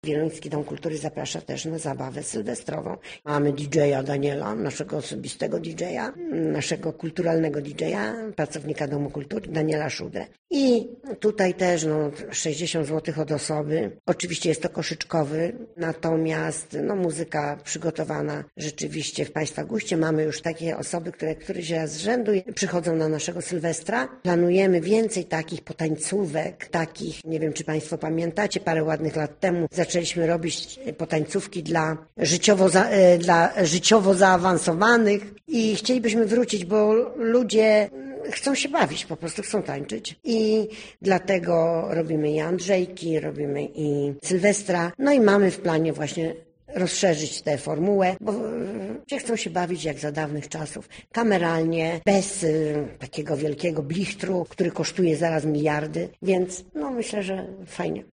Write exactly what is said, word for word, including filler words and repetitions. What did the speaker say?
Wieluński Dom Kultury zaprasza też na zabawę sylwestrową. Mamy didżeja Daniela, naszego osobistego didżeja, naszego kulturalnego didżeja, pracownika Domu Kultury, Daniela Szudrę. I tutaj też no, sześćdziesiąt złotych od osoby. Oczywiście jest to koszyczkowy, natomiast no, muzyka przygotowana rzeczywiście w Państwa guście. Mamy już takie osoby, które któryś raz z rzędu przychodzą na naszego Sylwestra. Planujemy więcej takich potańcówek, takich, nie wiem czy Państwo pamiętacie, parę ładnych lat temu zaczęliśmy robić potańcówki dla życiowo, za, dla życiowo zaawansowanych i chcielibyśmy wrócić, bo ludzie chcą się bawić, po prostu chcą tańczyć i dlatego robimy i Andrzejki, robimy i Sylwestra, no i mamy w planie właśnie rozszerzyć tę formułę, bo ludzie chcą się bawić jak za dawnych czasów, kameralnie, bez y, takiego wielkiego blichtru, który kosztuje zaraz miliardy, więc no myślę, że fajnie.